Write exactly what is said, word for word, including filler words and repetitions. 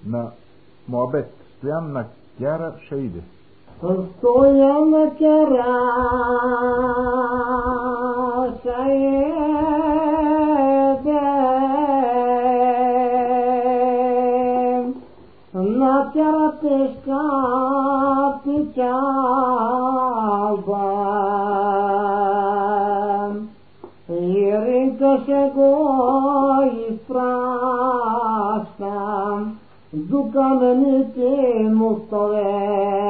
на Моабет. Стоян на Кяра Шаиде. Стоян на Кяра Шаиде, на Кяра тежка печалба, Иринка ще го изпращам до каменните мостове.